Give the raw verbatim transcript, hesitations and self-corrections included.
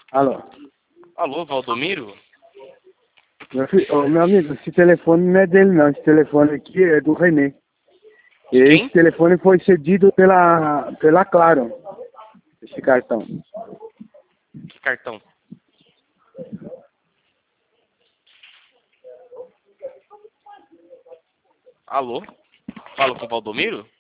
Alô? Alô, Valdomiro? Meu, filho, ô, meu amigo, esse telefone não é dele não, esse telefone aqui é do Renê. De Esse quem? telefone foi cedido pela, pela Claro, esse cartão. Que cartão? Alô? Fala com o Valdomiro?